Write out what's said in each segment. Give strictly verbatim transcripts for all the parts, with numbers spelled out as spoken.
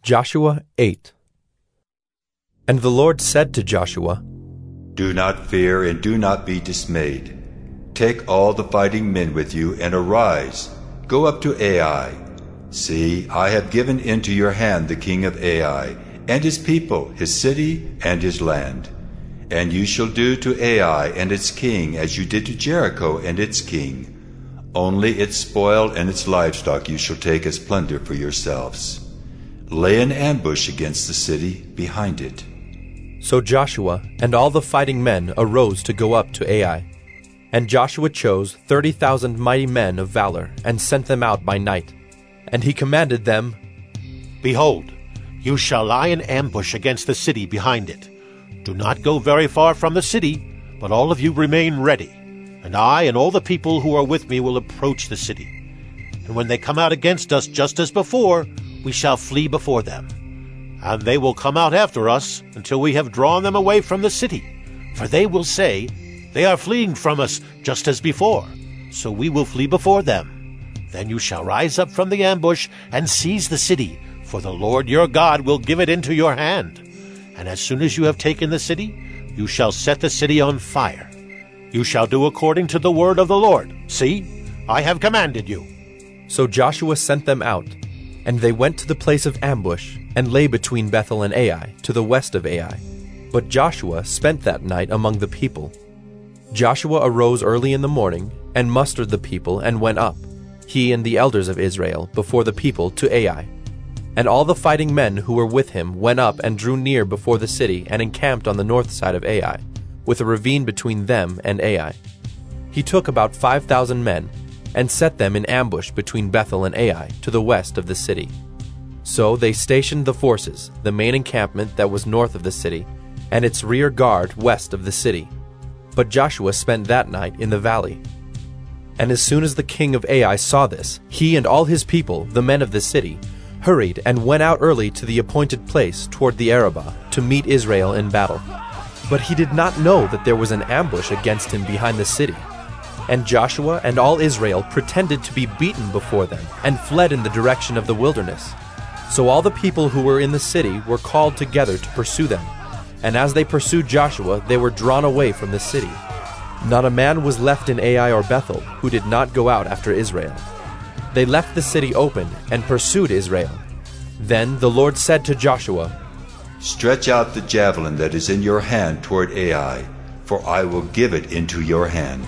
Joshua eight. And the Lord said to Joshua, Do not fear and do not be dismayed. Take all the fighting men with you and arise, go up to Ai. See, I have given into your hand the king of Ai, and his people, his city, and his land. And you shall do to Ai and its king as you did to Jericho and its king. Only its spoil and its livestock you shall take as plunder for yourselves. Lay an ambush against the city behind it. So Joshua and all the fighting men arose to go up to Ai. And Joshua chose thirty thousand mighty men of valor, and sent them out by night. And he commanded them, Behold, you shall lie in ambush against the city behind it. Do not go very far from the city, but all of you remain ready. And I and all the people who are with me will approach the city. And when they come out against us just as before, we shall flee before them. And they will come out after us until we have drawn them away from the city. For they will say, They are fleeing from us just as before, so we will flee before them. Then you shall rise up from the ambush and seize the city, for the Lord your God will give it into your hand. And as soon as you have taken the city, you shall set the city on fire. You shall do according to the word of the Lord. See, I have commanded you. So Joshua sent them out, and they went to the place of ambush, and lay between Bethel and Ai, to the west of Ai. But Joshua spent that night among the people. Joshua arose early in the morning, and mustered the people, and went up, he and the elders of Israel, before the people to Ai. And all the fighting men who were with him went up and drew near before the city, and encamped on the north side of Ai, with a ravine between them and Ai. He took about five thousand men, and set them in ambush between Bethel and Ai, to the west of the city. So they stationed the forces, the main encampment that was north of the city, and its rear guard west of the city. But Joshua spent that night in the valley. And as soon as the king of Ai saw this, he and all his people, the men of the city, hurried and went out early to the appointed place toward the Arabah, to meet Israel in battle. But he did not know that there was an ambush against him behind the city. And Joshua and all Israel pretended to be beaten before them, and fled in the direction of the wilderness. So all the people who were in the city were called together to pursue them. And as they pursued Joshua, they were drawn away from the city. Not a man was left in Ai or Bethel who did not go out after Israel. They left the city open and pursued Israel. Then the Lord said to Joshua, Stretch out the javelin that is in your hand toward Ai, for I will give it into your hand.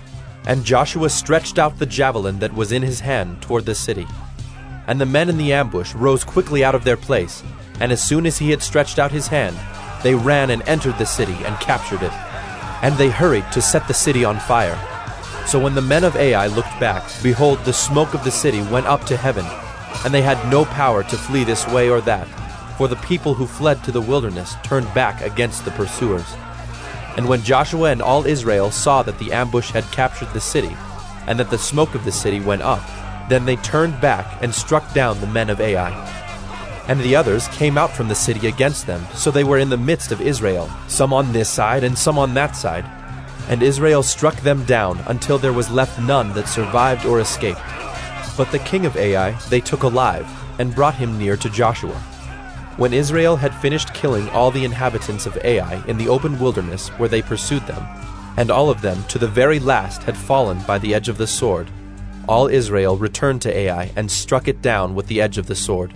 And Joshua stretched out the javelin that was in his hand toward the city. And the men in the ambush rose quickly out of their place, and as soon as he had stretched out his hand, they ran and entered the city and captured it. And they hurried to set the city on fire. So when the men of Ai looked back, behold, the smoke of the city went up to heaven, and they had no power to flee this way or that, for the people who fled to the wilderness turned back against the pursuers. And when Joshua and all Israel saw that the ambush had captured the city, and that the smoke of the city went up, then they turned back and struck down the men of Ai. And the others came out from the city against them, so they were in the midst of Israel, some on this side and some on that side. And Israel struck them down until there was left none that survived or escaped. But the king of Ai they took alive, and brought him near to Joshua. When Israel had finished killing all the inhabitants of Ai in the open wilderness where they pursued them, and all of them to the very last had fallen by the edge of the sword, all Israel returned to Ai and struck it down with the edge of the sword.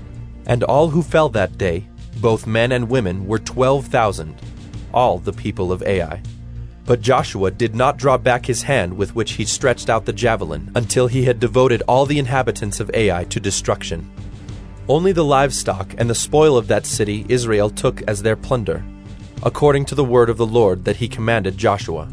And all who fell that day, both men and women, were twelve thousand, all the people of Ai. But Joshua did not draw back his hand with which he stretched out the javelin, until he had devoted all the inhabitants of Ai to destruction. Only the livestock and the spoil of that city Israel took as their plunder, according to the word of the Lord that he commanded Joshua.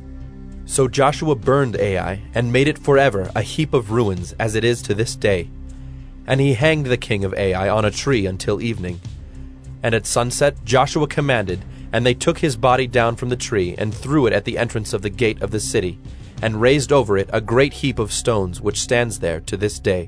So Joshua burned Ai, and made it forever a heap of ruins, as it is to this day. And he hanged the king of Ai on a tree until evening. And at sunset Joshua commanded, and they took his body down from the tree, and threw it at the entrance of the gate of the city, and raised over it a great heap of stones, which stands there to this day.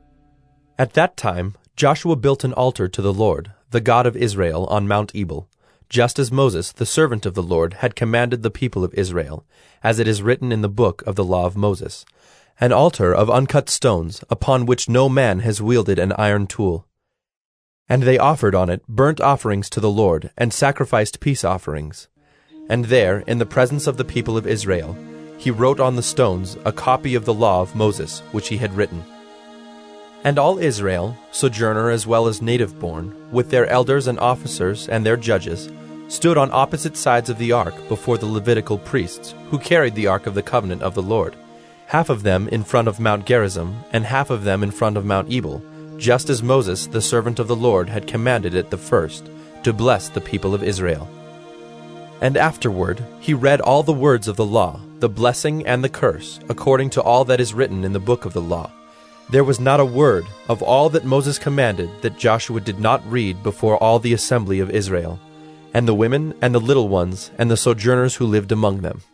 At that time Joshua built an altar to the Lord, the God of Israel, on Mount Ebal, just as Moses, the servant of the Lord, had commanded the people of Israel, as it is written in the book of the law of Moses, an altar of uncut stones, upon which no man has wielded an iron tool. And they offered on it burnt offerings to the Lord, and sacrificed peace offerings. And there, in the presence of the people of Israel, he wrote on the stones a copy of the law of Moses, which he had written. And all Israel, sojourner as well as native-born, with their elders and officers and their judges, stood on opposite sides of the ark before the Levitical priests, who carried the ark of the covenant of the Lord, half of them in front of Mount Gerizim, and half of them in front of Mount Ebal, just as Moses, the servant of the Lord, had commanded it the first, to bless the people of Israel. And afterward he read all the words of the law, the blessing and the curse, according to all that is written in the book of the law. There was not a word of all that Moses commanded that Joshua did not read before all the assembly of Israel, and the women and the little ones and the sojourners who lived among them.